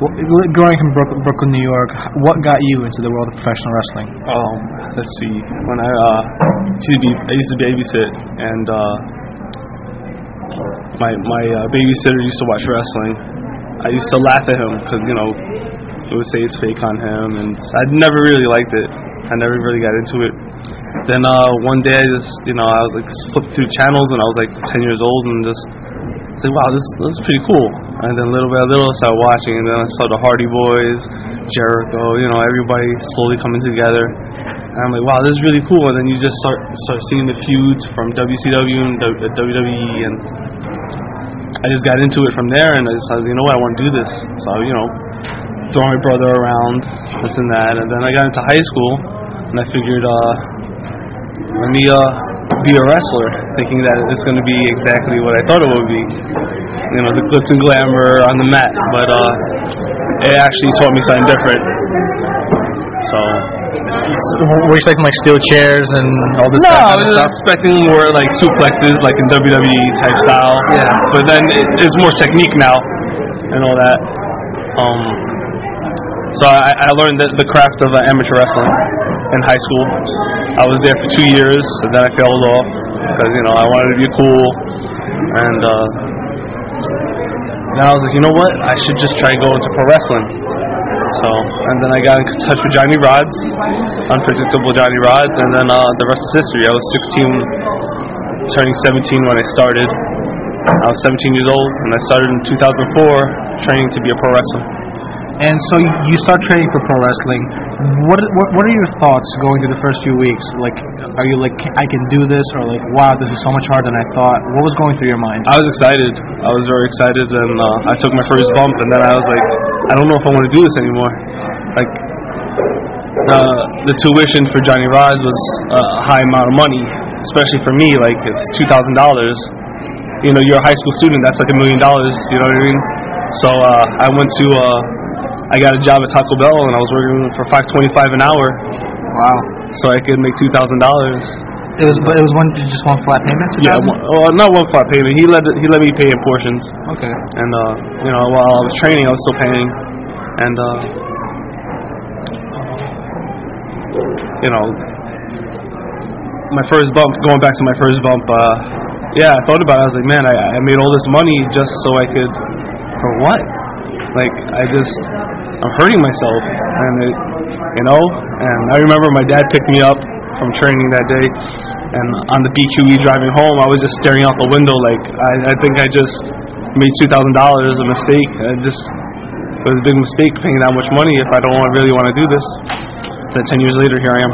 Growing from Brooklyn, New York, what got you into the world of professional wrestling? Let's see. When I used to babysit, and my babysitter used to watch wrestling. I used to laugh at him because it would say it's fake on him, and I never really liked it. I never really got into it. Then one day I just I was like flipped through channels, and I was like 10 years old, and just said, wow, this is pretty cool. And then little by little I started watching, and then I saw the Hardy Boys, Jericho, everybody slowly coming together. And I'm like, wow, this is really cool. And then you just start seeing the feuds from WCW and WWE, and I just got into it from there, and I decided, I want to do this. So, throw my brother around, this and that. And then I got into high school, and I figured, let me be a wrestler, thinking that it's going to be exactly what I thought it would be. The glitz and glamour on the mat. But it actually taught me something different. So were you expecting like steel chairs and all this stuff? No, I was stuff? expecting more like suplexes, like in WWE type style. Yeah. But then it's more technique now and all that. So I learned the craft of amateur wrestling in high school. I was there for 2 years, and then I failed off because I wanted to be cool. And then I was like, what? I should just try to go into pro wrestling. So, and then I got in touch with Johnny Rodz, Unpredictable Johnny Rodz, and then the rest is history. I was 16, turning 17 when I started. I was 17 years old, and I started in 2004 training to be a pro wrestler. And so you start training for pro wrestling. What are your thoughts going through the first few weeks? Like, are you like, I can do this, or like, wow, this is so much harder than I thought? What was going through your mind? I was excited. I was very excited, and I took my first bump, and then I was like, I don't know if I want to do this anymore. Like, the tuition for Johnny Rodz was a high amount of money, especially for me. Like, it's $2,000. You're a high school student. That's like $1 million. You know what I mean? So I went to. I got a job at Taco Bell, and I was working for $5.25 an hour. Wow! So I could make $2,000. It was just one flat payment. Yeah, not one flat payment. He let me pay in portions. Okay. And while I was training, I was still paying, and my first bump. Going back to my first bump. I thought about it. I was like, man, I made all this money just so I could. For what? Like, I'm hurting myself, and and I remember my dad picked me up from training that day, and on the BQE driving home, I was just staring out the window like, I think I just made $2,000, a mistake. It was a big mistake paying that much money if I don't really want to do this. Then 10 years later, here I am.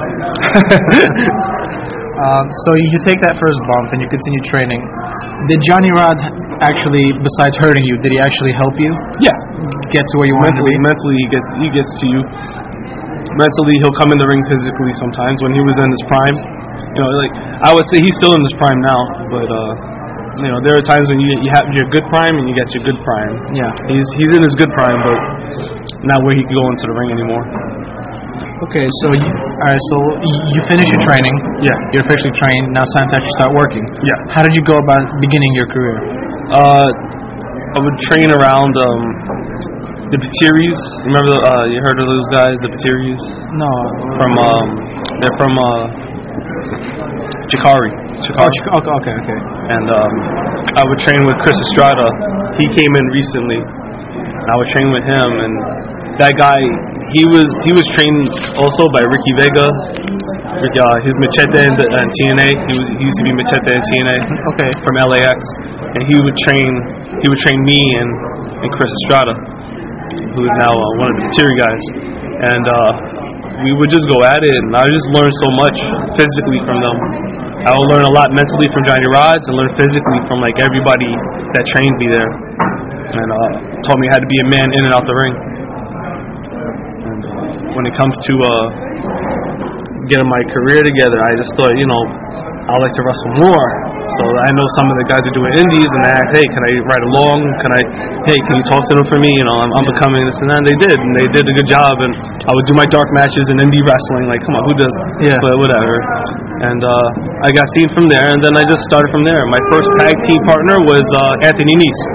So you take that first bump and you continue training. Did Johnny Rodz actually, besides hurting you, did he actually help you? Yeah. Get to where you want to be? Mentally, he gets to you. Mentally, he'll come in the ring physically sometimes. When he was in his prime, like I would say he's still in his prime now, but there are times when you have your good prime and you get your good prime. Yeah. He's in his good prime, but not where he can go into the ring anymore. Okay, so you finish your training. Yeah. You're officially trained. Now it's time to actually start working. Yeah. How did you go about beginning your career? I would train around the Pateris. Remember you heard of those guys, the Pateris? No. They're from Chikari. Okay. And I would train with Chris Estrada. He came in recently. I would train with him, and that guy, he was trained also by Ricky Vega. He's Machete in TNA. He used to be Machete in TNA. Okay. From LAX, and he would train me and Chris Estrada, who is now one of the Pateri guys, and we would just go at it, and I just learned so much physically from them. I would learn a lot mentally from Johnny Rodz, and learn physically from like everybody that trained me there, and taught me how to be a man in and out the ring. And when it comes to getting my career together, I just thought, I like to wrestle more. So I know some of the guys are doing indies, and they asked, hey, can I ride along? Can you talk to them for me? I'm becoming this and that. And they did, and they did a good job. And I would do my dark matches in indie wrestling. Like, come on, who does? Yeah. But whatever. And I got seen from there, and then I just started from there. My first tag team partner was Anthony Nese.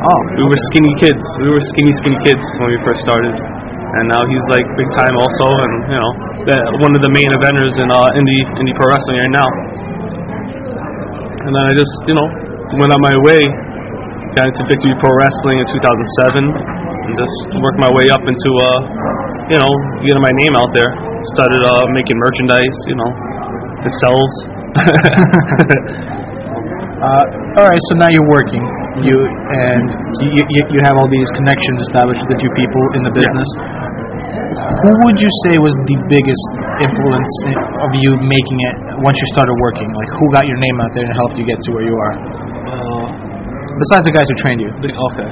Oh, We were skinny kids. We were skinny kids when we first started. And now he's like big time also, and one of the main eventers in indie pro wrestling right now. And then I just went on my way, got into Victory Pro Wrestling in 2007, and just worked my way up into getting my name out there. Started making merchandise. It sells. All right, so now you're working. You have all these connections established with a few people in the business. Who would you say was the biggest influence of you making it once you started working? Like, who got your name out there and helped you get to where you are? Besides the guys who trained you. Okay.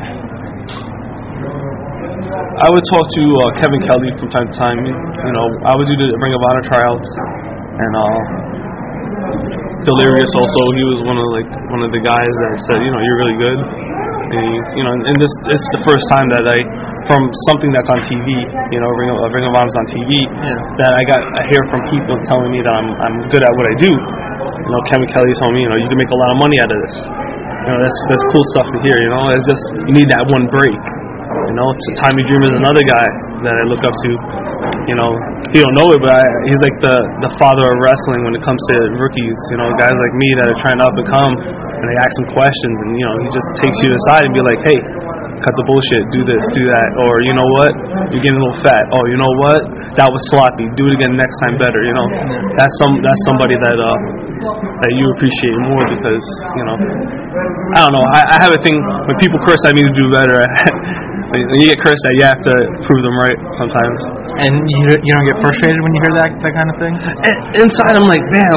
I would talk to Kevin Kelly from time to time. I would do the Ring of Honor tryouts, and Delirious also. He was one of the guys that said, you're really good. And this it's the first time that from something that's on TV, Ring of Honor's on TV, that I hear from people telling me that I'm good at what I do. Kevin Kelly told me, you can make a lot of money out of this. That's cool stuff to hear. It's just you need that one break. Tommy Dreamer is another guy that I look up to. He don't know it, but he's like the father of wrestling when it comes to rookies. Guys like me that are trying to up and come, and they ask him questions, and he just takes you aside and be like, hey, cut the bullshit, do this, do that, or you know what, you're getting a little fat. Oh, you know what, that was sloppy. Do it again next time better. That's somebody that you appreciate more because I don't know. I have a thing when people curse at me to do better. When you get cursed at, you have to prove them right sometimes. And you don't get frustrated when you hear that kind of thing? Inside, I'm like, damn,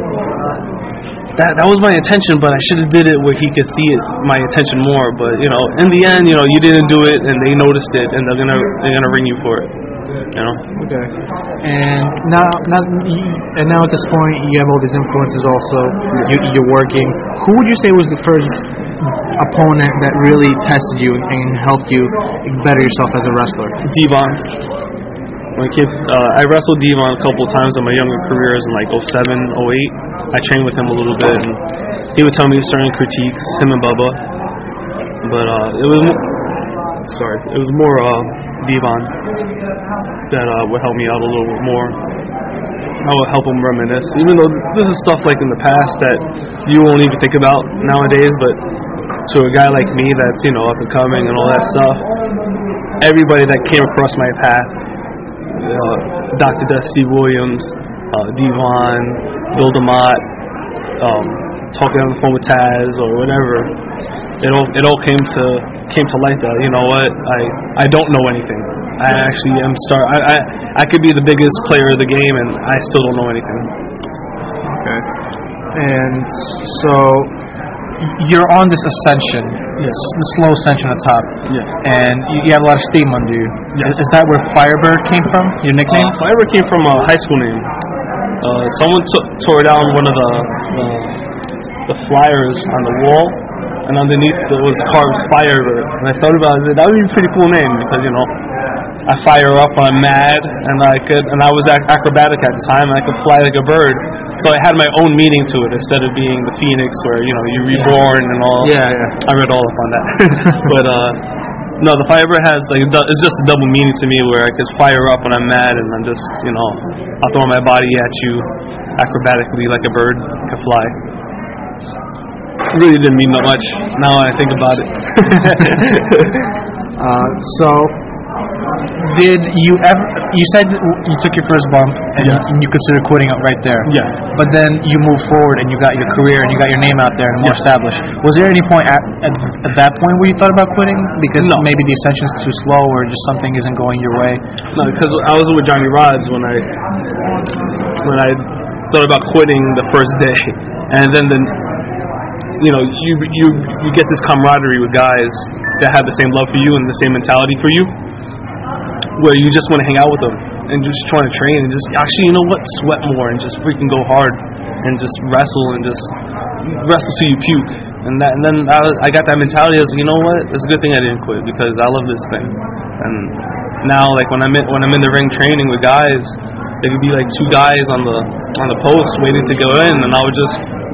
that was my intention, but I should have did it where he could see it, my intention more. But in the end, you didn't do it, and they noticed it, and they're gonna ring you for it. Okay. And now at this point, you have all these influences. Also, you're working. Who would you say was the first opponent that really tested you and helped you better yourself as a wrestler? Devon. I wrestled Devon a couple of times in my younger careers in 07, 08. I trained with him a little bit, and he would tell me certain critiques, him and Bubba. But it was more Devon that would help me out a little bit more. I would help him reminisce, even though this is stuff like in the past that you won't even think about nowadays, but to a guy like me that's up and coming and all that stuff, everybody that came across my path, Dr. Dusty Williams, Devon, Bill DeMott, talking on the phone with Taz or whatever, it all came to light that I don't know anything. I actually am I could be the biggest player of the game and I still don't know anything. Okay. And so you're on this ascension, the slow ascension at the top. Yeah. And you have a lot of steam under you. Yes. Is that where Firebird came from? Your nickname? Firebird came from a high school name. Someone tore down one of the flyers on the wall, and underneath it was carved Firebird. And I thought about it. That would be a pretty cool name because I fire up when I'm mad, and I was acrobatic at the time, and I could fly like a bird. So I had my own meaning to it instead of being the Phoenix, where you're reborn and all. Yeah. I read all up on that, but no, the Firebird it's just a double meaning to me, where I could fire up when I'm mad, and I'm just I'll throw my body at you acrobatically like a bird, I can fly. It really didn't mean that much. Now I think about it. So. Did you ever? You said you took your first bump and you considered quitting it right there. Yeah. But then you moved forward and you got your career and you got your name out there and more established. Was there any point at that point where you thought about quitting because maybe the ascension's too slow or just something isn't going your way? No, because I was with Johnny Rods when I thought about quitting the first day, and then you get this camaraderie with guys that have the same love for you and the same mentality for you, where you just want to hang out with them and just trying to train and just actually, sweat more and just freaking go hard and just wrestle till you puke. And then I got that mentality as, it's a good thing I didn't quit because I love this thing. And now, when I'm in the ring training with guys, there could be two guys on the post waiting to go in, and I would just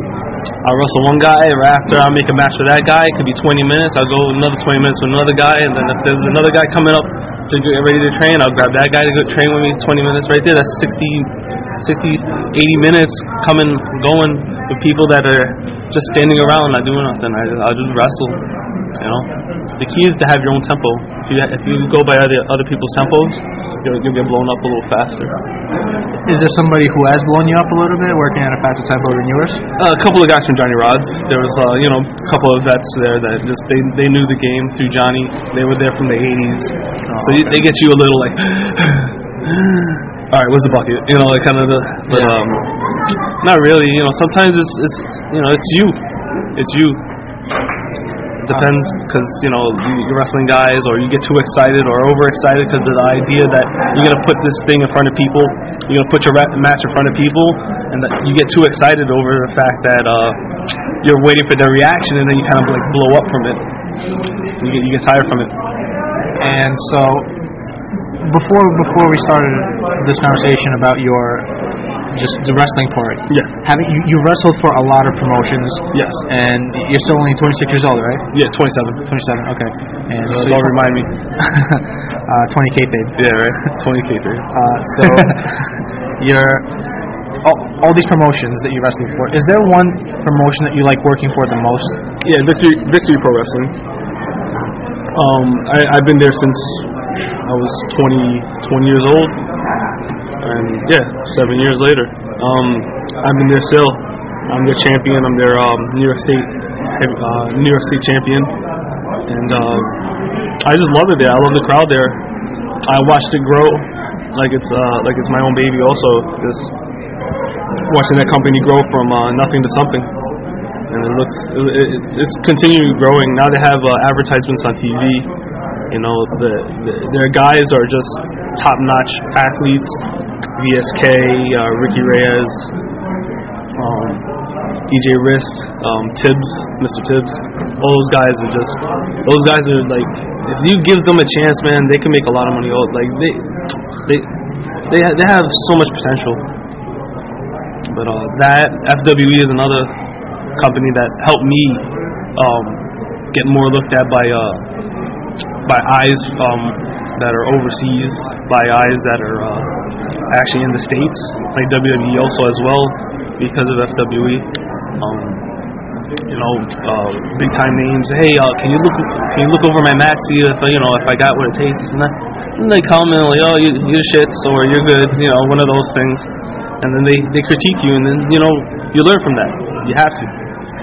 I'll wrestle one guy. Right after I make a match with that guy, it could be 20 minutes. I'll go another 20 minutes with another guy, and then if there's another guy coming up to get ready to train, I'll grab that guy to go train with me 20 minutes right there. That's 60, 80 minutes going with people that are just standing around not doing nothing. I'll just wrestle, you know. The key is to have your own tempo. If you go by other people's tempos, you'll get blown up a little faster. Is there somebody who has blown you up a little bit, working at a faster tempo than yours? A couple of guys from Johnny Rods. There was, a couple of vets there that just they knew the game through Johnny. They were there from the 80s, so they get you a little like, all right, what's the bucket? You know, like kind of the, but not really. You know, sometimes it's you. Depends, because you're wrestling guys, or you get too excited or overexcited because of the idea that you're gonna put this thing in front of people, you're gonna put your match in front of people, and that you get too excited over the fact that you're waiting for their reaction, and then you kind of like blow up from it. You get tired from it. And so, before we started this conversation about just the wrestling part, you wrestled for a lot of promotions. Yes. And you're still only 26 years old, right? Yeah, 27. 27. Okay. And so don't remind me. 20 kayfabe. Yeah, right. 20 kayfabe. So you're all these promotions that you wrestled for. Is there one promotion that you like working for the most? Yeah, Victory Pro Wrestling. I've been there since I was 20 years old. And 7 years later, I've been there still. I'm their champion. I'm their New York State champion, and I just love it there. I love the crowd there. I watched it grow like it's my own baby. Also, just watching that company grow from nothing to something, and it's continuing growing. Now they have advertisements on TV. You know, their guys are just top-notch athletes. VSK, Ricky Reyes, EJ Wrist, Tibbs, Mr. Tibbs. All those guys are like, if you give them a chance, man, they can make a lot of money. Like they have so much potential. But that FWE is another company that helped me get more looked at by eyes that are overseas, by eyes that are actually in the States, like WWE also as well, because of FWE. Big time names. Hey, can you look over my match, see if I got what it takes, and that. And they comment like, oh, you're shits, or you're good, one of those things. And then they critique you, and then you learn from that. You have to,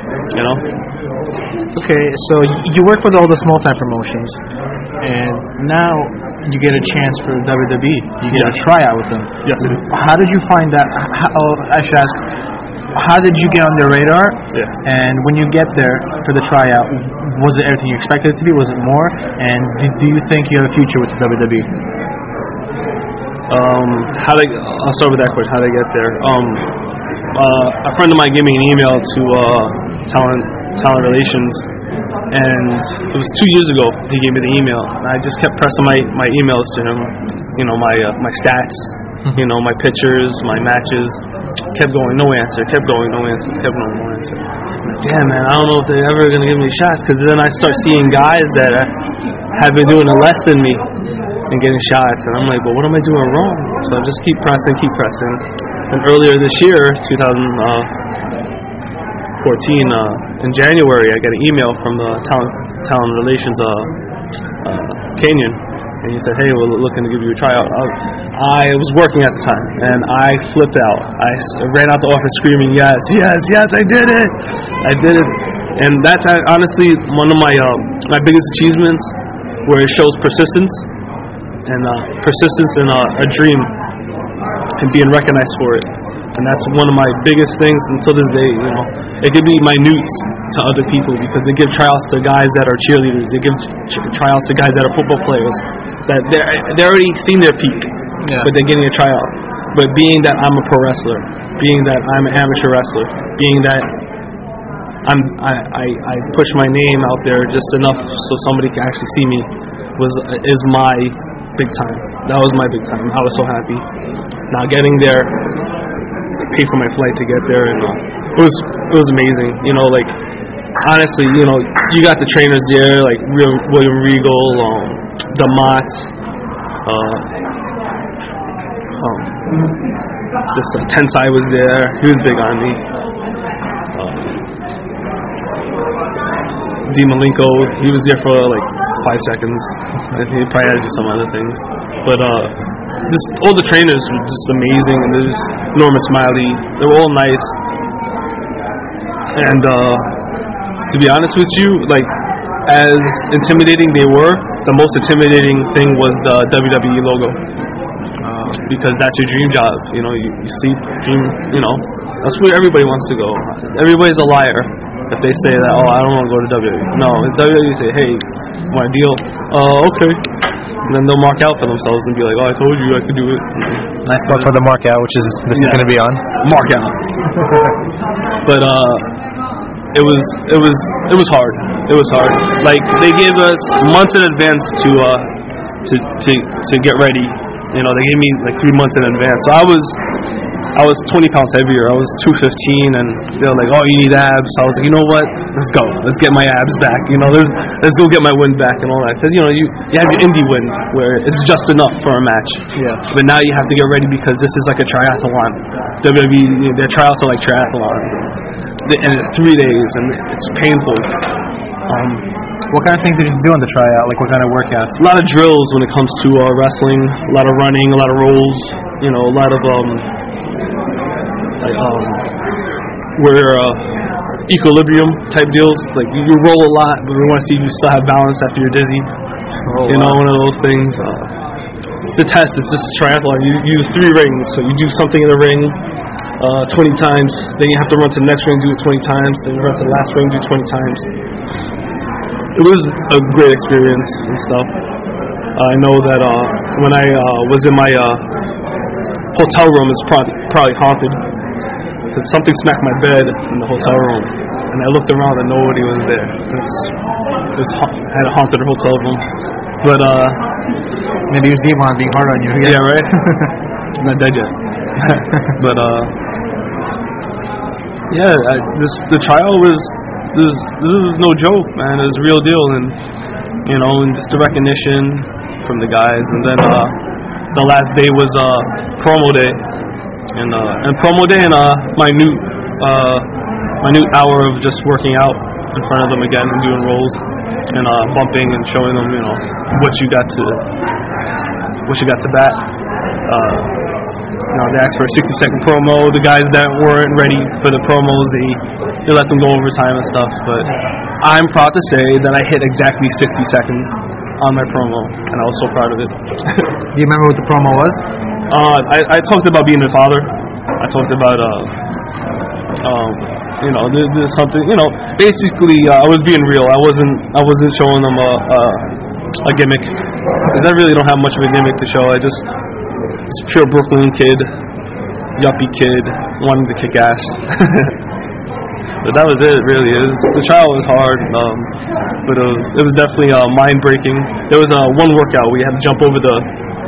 Okay, so you work with all the small time promotions, and now you get a chance for WWE. You get a tryout with them. Yes. How did you find that? I should ask, how did you get on their radar? Yeah. And when you get there for the tryout, was it everything you expected it to be? Was it more? And do you think you have a future with the WWE? I'll start with that question. How did I get there? A friend of mine gave me an email to talent relations, and it was 2 years ago he gave me the email, and I just kept pressing my emails to him, my stats, my pictures, my matches. Kept going, no answer. Kept going, no answer. Kept going, no answer. Damn, man, I don't know if they're ever gonna give me shots, because then I start seeing guys that have been doing it less than me and getting shots, and I'm like, but what am I doing wrong? So I just keep pressing. And earlier this year, 2014, in January, I got an email from the talent relations Canyon, and he said, hey, we're looking to give you a tryout. I was working at the time, and I flipped out. I ran out the office screaming, yes, I did it. And that's honestly one of my biggest achievements, where it shows persistence and persistence in a dream and being recognized for it. And that's one of my biggest things until this day. It could be minute to other people, because they give tryouts to guys that are cheerleaders. They give tryouts to guys that are football players that they're already seen their peak, but they're getting a tryout. But being that I'm a pro wrestler, being that I'm an amateur wrestler, being that I push my name out there just enough so somebody can actually see me is my big time. That was my big time. I was so happy. Now getting there pay for my flight to get there, and it was amazing. You know, like honestly, you know, you got the trainers there, like William Regal, Demott, Tensai was there. He was big on me. D. Malenko, he was there for like 5 seconds. And he probably had to do some other things. But just all the trainers were just amazing, and there's Norma Smiley. They were all nice. And to be honest with you, like as intimidating they were, the most intimidating thing was the WWE logo. Because that's your dream job, you know. You see, you know, that's where everybody wants to go. Everybody's a liar if they say that. Oh, I don't want to go to WWE. No, WWE say, hey, want a deal? Okay. And then they'll mark out for themselves and be like, oh, I told you I could do it. Nice plug for the mark out, which is this is going to be on mark out. But it was hard. It was hard. Like they gave us months in advance to get ready. You know, they gave me like 3 months in advance. So I was 20 pounds heavier. I was 215, and they were like, "Oh, you need abs." So I was like, "You know what? Let's go. Let's get my abs back. You know, let's go get my wind back and all that." Because you know, you have your indie wind where it's just enough for a match. Yeah. But now you have to get ready because this is like a triathlon. WWE, their tryouts are like triathlons, and it's 3 days, and it's painful. What kind of things did you do on the tryout? Like what kind of workouts? A lot of drills when it comes to wrestling. A lot of running, a lot of rolls. You know, a lot of equilibrium type deals. Like you roll a lot, but we want to see if you still have balance after you're dizzy. Oh, you know, one of those things. It's a test. It's just a triathlon. You use 3 rings, so you do something in the ring 20 times. Then you have to run to the next ring, do it 20 times. Then you run to the last ring, do it 20 times. It was a great experience and stuff. I know that when I was in my hotel room, it's probably haunted. So something smacked my bed in the hotel room, and I looked around and nobody was there. I had a haunted hotel room. But maybe it was Devon being hard on you. Yeah, right. I'm not dead yet. But yeah, the trial was. This was no joke, man. It was a real deal, and you know, and just the recognition from the guys. And then the last day was promo day, and promo day, and my new hour of just working out in front of them again and doing rolls and bumping and showing them, you know, what you got to bat. You know, they asked for a 60-second promo. The guys that weren't ready for the promos, they let them go overtime and stuff. But I'm proud to say that I hit exactly 60 seconds on my promo, and I was so proud of it. Do you remember what the promo was? I talked about being a father. I talked about you know, there's something, you know, basically I was being real. I wasn't showing them a gimmick, because I really don't have much of a gimmick to show. I just pure Brooklyn kid, yuppie kid, wanted to kick ass. But that was it, really. The trial was hard, but it was definitely mind breaking. There was one workout where you had to jump over the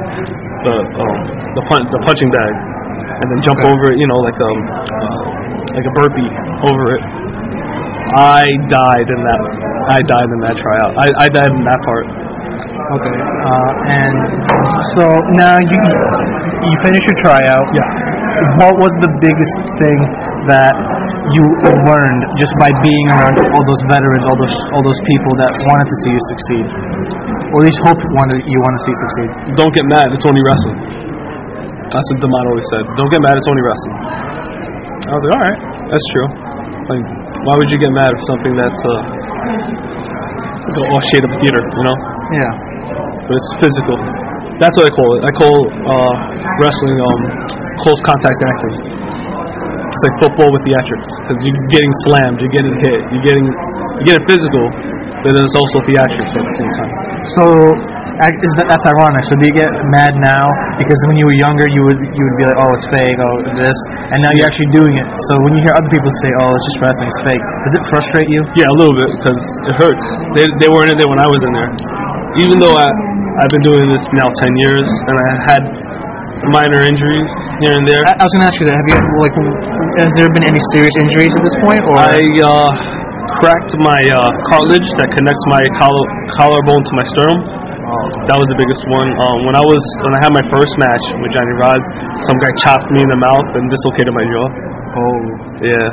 punching bag, and then jump over it, you know, like a burpee over it. I died in that tryout. I died in that part. Okay, and so now you finish your tryout. Yeah. What was the biggest thing that you learned just by being around all those veterans, all those people that wanted to see you succeed, or at least you want to see succeed? Don't get mad. It's only wrestling. That's what Demott always said. Don't get mad. It's only wrestling. I was like, all right, that's true. Like, why would you get mad for something that's it's like a shade of theater, you know? Yeah. But it's physical. That's what I call it. I call wrestling close contact acting. It's like football with theatrics, because you're getting slammed, you're getting hit, you're getting physical, but then it's also theatrics at the same time. So that's ironic. So do you get mad now because when you were younger you would be like, oh, it's fake, oh, this, and now you're actually doing it. So when you hear other people say, oh, it's just wrestling, it's fake, does it frustrate you? Yeah, a little bit, because it hurts. They weren't in there when I was in there. Even though I've been doing this now 10 years, and I had minor injuries here and there. I was gonna ask you that. Have you has there been any serious injuries at this point? Or I cracked my cartilage that connects my collarbone to my sternum. That was the biggest one. When I had my first match with Johnny Rodz, some guy chopped me in the mouth and dislocated my jaw. Oh. Yeah.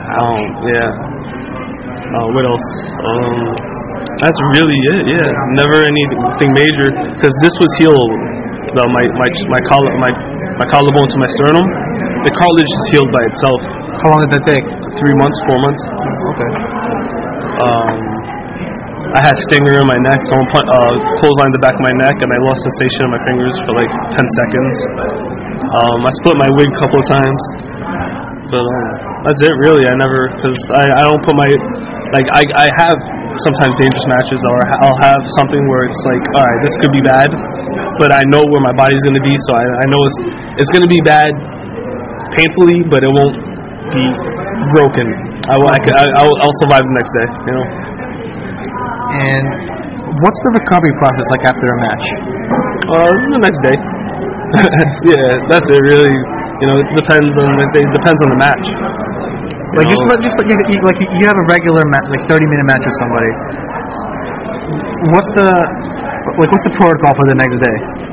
What else? That's really it. Yeah. Never anything major because this was healed. My collarbone to my sternum. The cartilage is healed by itself. How long did that take? 3 months, 4 months. Okay. I had stinger in my neck. Someone clotheslined the back of my neck, and I lost sensation in my fingers for like 10 seconds. I split my wig a couple of times, but that's it really. Because I don't put my I have sometimes dangerous matches, or I'll have something where it's like, all right, this could be bad, but I know where my body's going to be, so I know it's going to be bad, painfully, but it won't be broken. I'll survive the next day, you know. And what's the recovery process like after a match? The next day. Yeah, that's it. Really, you know, it depends on the match. Like you have a regular like 30-minute match with somebody. What's the protocol for the next day?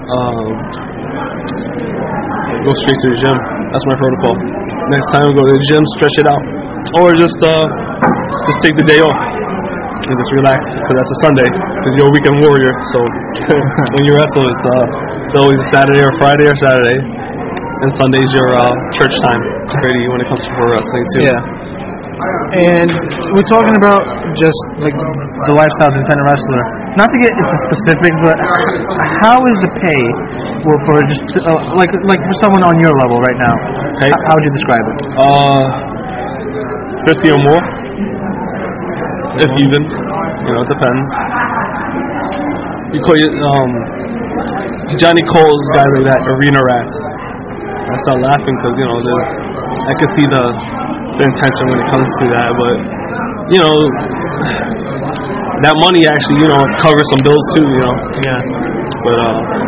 Go straight to the gym. That's my protocol. Next time, go to the gym, stretch it out, or just take the day off and just relax. Because that's a Sunday. Because you're a weekend warrior. So when you wrestle, it's always a Saturday or Friday or Saturday, and Sunday's your church time. Pretty when it comes to pro wrestling too. Yeah. And we're talking about just like the lifestyle of an independent wrestler. Not to get into specific, but how is the pay for just like for someone on your level right now? Okay. How would you describe it? 50 or more, if even. You know, it depends. You call it, Johnny Cole's guy like that, arena rats. I start laughing because you know I can see the intention when it comes to that, but you know that money actually covers some bills too, you know. Yeah. But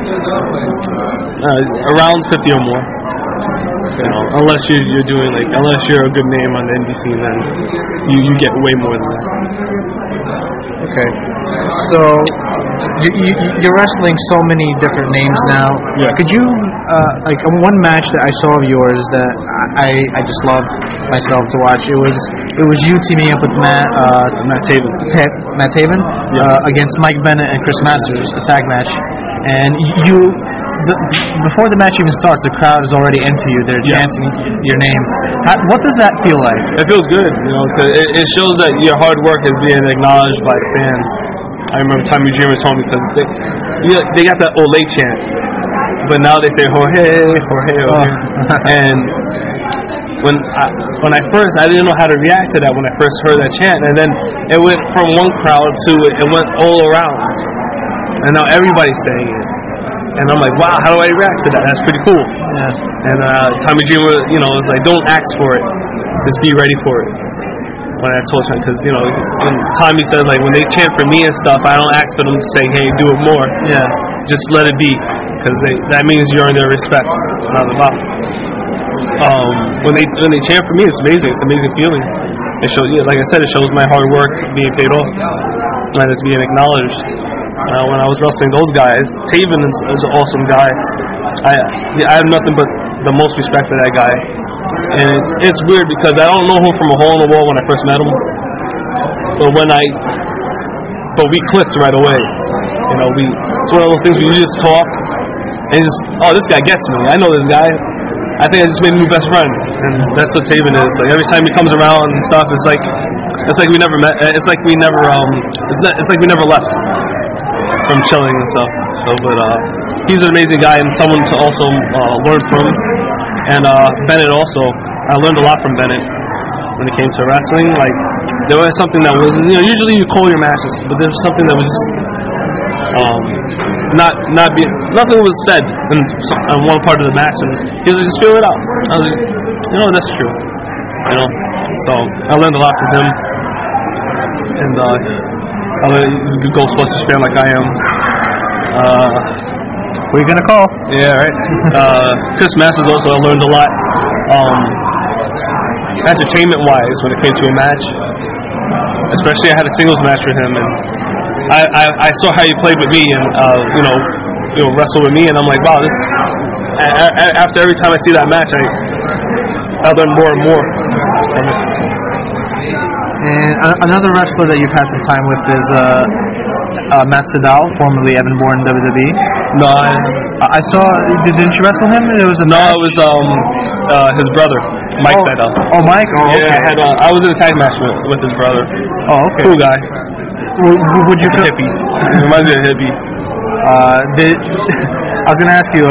around 50 or more, you know, unless you're a good name on the indie scene, then you get way more than that. Okay. So you're wrestling so many different names now. Yeah. Could you like one match that I saw of yours that I just loved myself to watch? It was you teaming up with Matt Taven. Matt Taven against Mike Bennett and Chris Masters, a tag match. And before the match even starts, the crowd is already into you. They're chanting your name. What does that feel like? It feels good, you know, because it shows that your hard work is being acknowledged by fans. I remember Tommy Dreamer told me because they got that Olay chant, but now they say Jorge, Jorge, Jorge. And when I first, I didn't know how to react to that when I first heard that chant, and then it went from one crowd to it went all around, and now everybody's saying it, and I'm like, wow, how do I react to that? That's pretty cool. Yeah. And Tommy Dreamer, you know, was like, don't ask for it, just be ready for it. When I told him, because, you know, and Tommy said, like, when they chant for me and stuff, I don't ask for them to say, hey, do it more. Yeah. Just let it be, because that means you earn their respect, not the bottom. When they chant for me, it's amazing. It's an amazing feeling. It shows, like I said, it shows my hard work being paid off, and it's being acknowledged. When I was wrestling those guys, Taven is an awesome guy. I have nothing but the most respect for that guy. And it's weird because I don't know him from a hole in the wall when I first met him, but we clicked right away. You know, it's one of those things where you just talk and just, oh, this guy gets me. I know this guy. I think I just made a new best friend, and that's what Taven is. Like every time he comes around and stuff, it's like we never met. It's like we never it's like we never left from chilling and stuff. So, but he's an amazing guy and someone to also learn from. And Bennett also, I learned a lot from Bennett when it came to wrestling. Like, there was something that was, you know, usually you call your matches, but there was something that was nothing was said in one part of the match, and he was just feel it out. I was like, you know, that's true. You know, so I learned a lot from him, and he's a good Ghostbusters fan like I am. Who are you gonna call? Yeah, right. Chris Masters also, I learned a lot. Entertainment-wise, when it came to a match, especially I had a singles match with him, and I saw how he played with me, and wrestle with me, and I'm like, wow, this. After every time I see that match, I learn more and more from it. And another wrestler that you've had some time with is Matt Sydal, formerly Evan Bourne WWE. No, I saw. Didn't you wrestle him? It was it was his brother, Mike Sydal. Oh, Mike. Oh, okay. Yeah, I was in a tag match with his brother. Oh, okay. Cool guy. Would you hippie? He reminds me of a hippie. I was gonna ask you,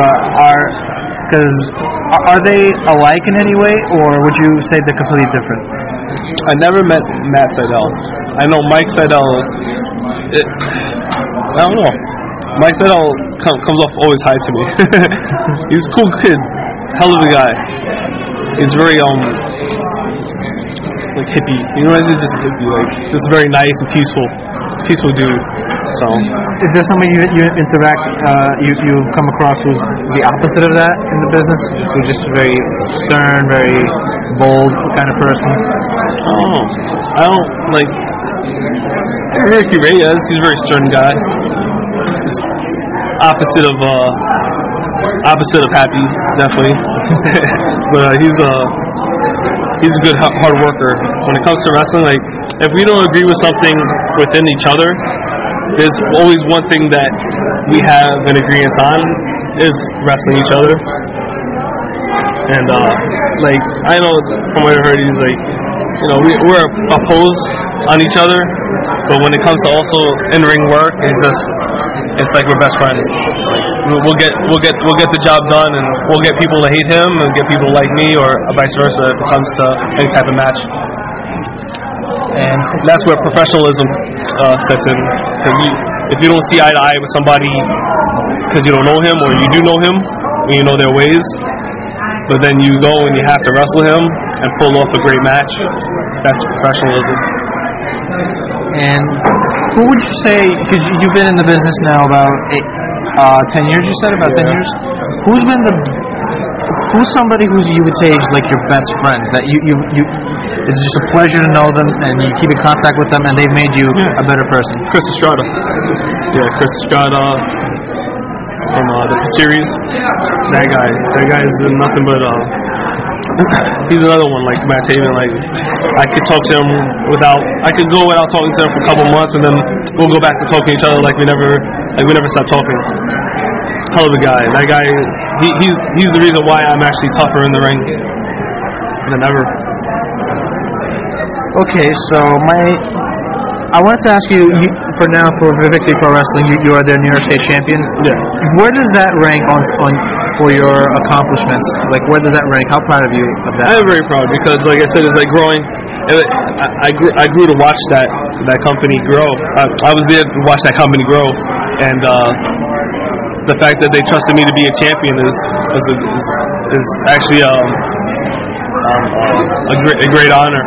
are they alike in any way, or would you say they're completely different? I never met Matt Sydal. I know Mike Sydal. I don't know. Mike Sydal comes off always high to me. He's a cool kid, hell of a guy. He's very like hippie. He reminds me of just a hippie, like just very nice and peaceful dude. So, is there somebody you interact, you come across who's the opposite of that in the business? Who's just very stern, very bold kind of person? Oh, I don't like Ricky Reyes. He's a very stern guy. He's opposite of Happy, definitely. But he's a good hard worker. When it comes to wrestling, like if we don't agree with something within each other, there's always one thing that we have an agreement on is wrestling each other. And like I know from what I heard, he's like, we're opposed on each other, but when it comes to also in-ring work, it's like we're best friends. We'll get the job done, and we'll get people to hate him and get people like me, or vice versa if it comes to any type of match. And that's where professionalism sets in. Because if you don't see eye to eye with somebody because you don't know him, or you do know him and you know their ways, but then you go and you have to wrestle him and pull off a great match, that's professionalism. And who would you say, because you've been in the business now about 10 years, you said? About 10 years? Who's somebody who you would say is like your best friend, that you it's just a pleasure to know them, and you keep in contact with them, and they've made you a better person? Chris Estrada. Yeah, Chris Estrada from the series. That guy is nothing but he's another one like Matt Taven. Like I could talk to him I could go without talking to him for a couple months, and then we'll go back to talking to each other like we never stopped talking. Hell of a guy. That guy, he's the reason why I'm actually tougher in the ring than ever. Okay, so I wanted to ask you, for now, for Victory Pro Wrestling, you are their New York State champion. Yeah. Where does that rank on for your accomplishments? Like, where does that rank? How proud of you of that? I'm very proud because, like I said, it's like growing. I grew to watch that company grow. I was there to watch that company grow, and the fact that they trusted me to be a champion is actually a great honor.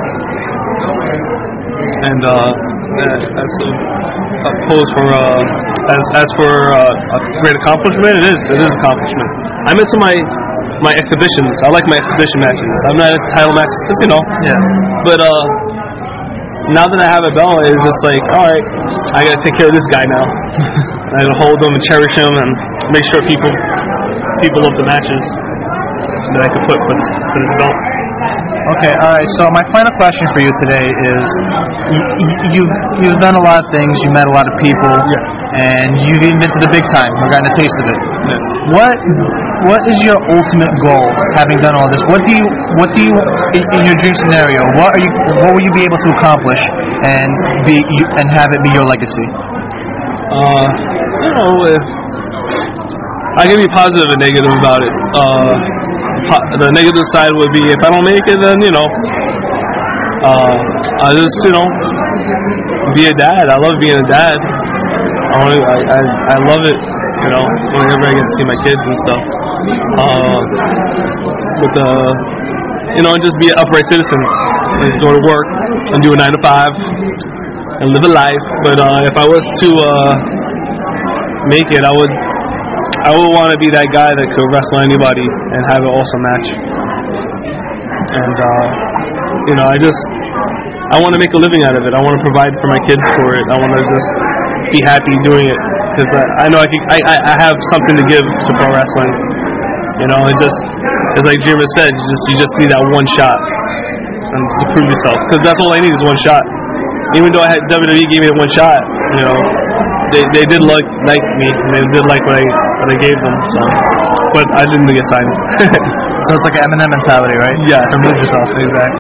And that's opposed for as for a great accomplishment, it is accomplishment. I'm into my exhibitions. I like my exhibition matches. I'm not into title matches, Yeah. But now that I have a belt, it's just like, all right, I gotta take care of this guy now. I gotta hold him and cherish him and make sure people love the matches that I can put for this belt. Okay, all right. So my final question for you today is: you've done a lot of things. You met a lot of people, and you've even been to the big time. You've gotten a taste of it. Yeah. What is your ultimate goal? Having done all this, what do you in your dream scenario? What will you be able to accomplish and have it be your legacy? I can be positive and negative about it. The negative side would be if I don't make it, then I just be a dad. I love being a dad. I love it. Whenever I get to see my kids and stuff. And just be an upright citizen. And just go to work and do a 9 to 5 and live a life. But if I was to make it, I I would want to be that guy that could wrestle anybody and have an awesome match. And I want to make a living out of it. I want to provide for my kids for it. I want to just be happy doing it because I know I have something to give to pro wrestling. It's like Dreamer said, you just need that one shot and to prove yourself, because that's all I need is one shot. Even though WWE gave me one shot, they did like me, and they did like what I gave them. So, but I didn't get signed. So it's like an Eminem mentality, right? Yeah. Remove yourself. Exactly.